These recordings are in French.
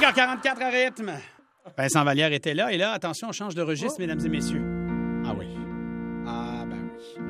5h44 à rythme. Vincent Vallière était là. Et là, attention, on change de registre, mesdames et messieurs. Ah oui. Ah ben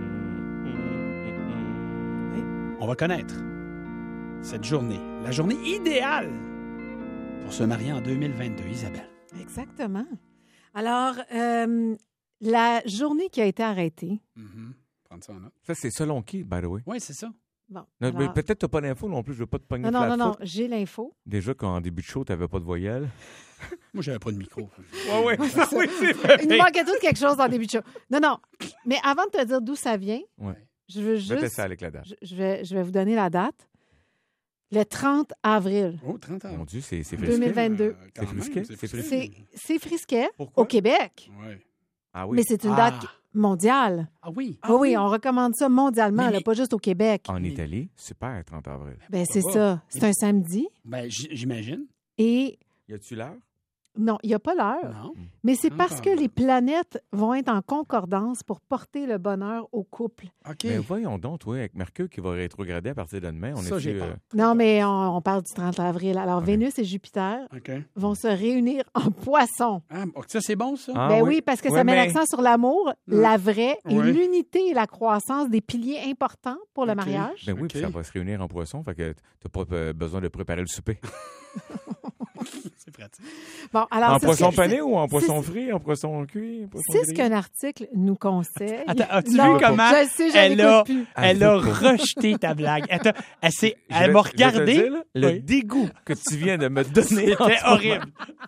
oui. On va connaître cette journée, la journée idéale pour se marier en 2022, Isabelle. Exactement. Alors, la journée qui a été arrêtée. Prendre ça en note. Ça, c'est selon qui, by the way? Oui, c'est ça. Bon, Non, alors... mais peut-être tu n'as pas d'info non plus, je ne veux pas te pogner Non, j'ai l'info. Déjà qu'en début de show, tu n'avais pas de voyelle. Moi, j'avais pas de micro. Oui. Il nous manquait tout quelque chose en début de show. Non, mais avant de te dire d'où ça vient, je veux juste... ça avec la date. Je vais vous donner la date. Le 30 avril. Oh, 30 ans. Mon Dieu, c'est frisquet. 2022. C'est frisquet? C'est frisquet Pourquoi? au Québec. Oui. Ah oui. Mais c'est une date mondiale. Ah oui. Oui, on recommande ça mondialement, Mais- là, pas juste au Québec. En Italie, super, 30 avril. Ben, c'est pourquoi ça. C'est un samedi. Ben, j'imagine. Et Y a-tu l'heure? non, il n'y a pas l'heure. Non. Mais c'est 30 parce que avril. les planètes vont être en concordance pour porter le bonheur au couple. OK. Mais voyons donc, toi, avec Mercure qui va rétrograder à partir de demain, on Ça, j'ai est peur. Non, mais on parle du 30 avril. Alors, Ok. Vénus et Jupiter OK. vont se réunir en poisson. Ah, ça, c'est bon, ça? Ah, Ben oui, parce que ça met l'accent sur l'amour, la vraie et Oui. l'unité et la croissance des piliers importants pour le OK. mariage. Ben oui, OK. puis ça va se réunir en poisson, fait que t'as pas besoin de préparer le souper. C'est pratique. Bon, alors, En c'est poisson ce que- pané ou en poisson c'est- frit, en poisson cuit? En poisson C'est ce grillé? qu'un article nous conseille. Attends, as-tu Non, vu comment je le sais, je elle a, l'écoute plus. elle a rejeté ta blague? Elle Je m'a vais te regardé. dire, là, le Oui. dégoût que tu viens de me donner. en C'était ce moment. horrible.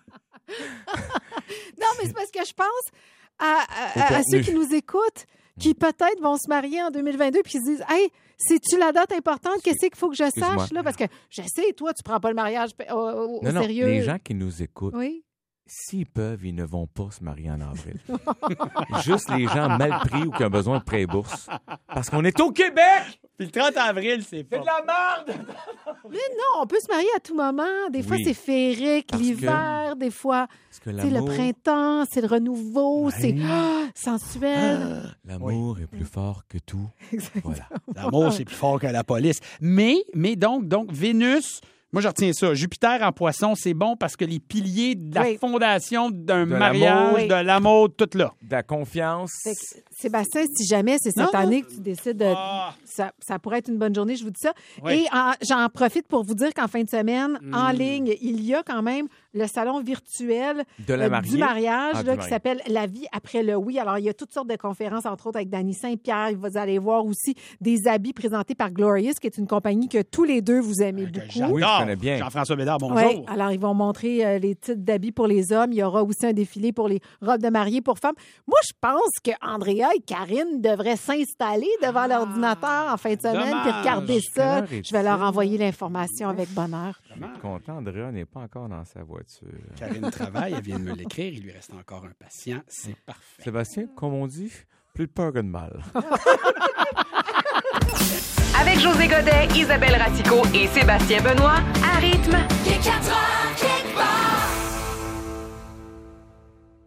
Non, mais c'est parce que je pense Au à contenu. ceux qui nous écoutent, qui peut-être vont se marier en 2022 puis ils se disent « Hey, c'est-tu la date importante? Qu'est-ce qu'il faut que je Excuse-moi. sache? » là? Parce que je sais, toi, tu prends pas le mariage au Non, sérieux. les gens qui nous écoutent, Oui. s'ils peuvent, ils ne vont pas se marier en avril. Juste les gens mal pris ou qui ont besoin de prêt bourse. Parce qu'on est au Québec! Puis le 30 avril, c'est C'est pas... de la merde! Mais non, on peut se marier à tout moment. Des fois, Oui. c'est féerique, Parce l'hiver, des fois, Parce que tu sais, le l'amour, printemps, c'est le renouveau, c'est sensuel. l'amour est plus fort que tout. Voilà. L'amour, c'est plus fort que la police. Mais donc, Vénus... Moi, je retiens ça. Jupiter en poisson, c'est bon parce que les piliers de la Oui. fondation d'un De mariage, l'amour. Oui. de l'amour, tout là. De la confiance. Fait que, Sébastien, si jamais c'est cette Non. année que tu décides de... Ah. Ça pourrait être une bonne journée, je vous dis ça. Oui. Et j'en profite pour vous dire qu'en fin de semaine, en ligne, il y a quand même le salon virtuel De la mariée. du mariage Ah, du là, qui mariage. s'appelle La vie après le oui. Alors, il y a toutes sortes de conférences, entre autres avec Dany Saint-Pierre. Vous allez voir aussi des habits présentés par Glorious, qui est une compagnie que tous les deux vous aimez beaucoup. Oui, je connais bien. Jean-François Bédard, bonjour. Oui, alors ils vont montrer les titres d'habits pour les hommes. Il y aura aussi un défilé pour les robes de mariée pour femmes. Moi, je pense que Andrea et Karine devraient s'installer devant l'ordinateur en fin de semaine puis dommage. regarder Quelle ça. heure est-il? Je vais leur envoyer l'information avec bonheur. Je suis content, Andrea n'est pas encore dans sa voiture. Karine travaille, elle vient de me l'écrire. Il lui reste encore un patient. C'est parfait. Sébastien, comme on dit, plus de peur que de mal. Avec José Godet, Isabelle Ratico et Sébastien Benoît, à rythme. Les 4 heures.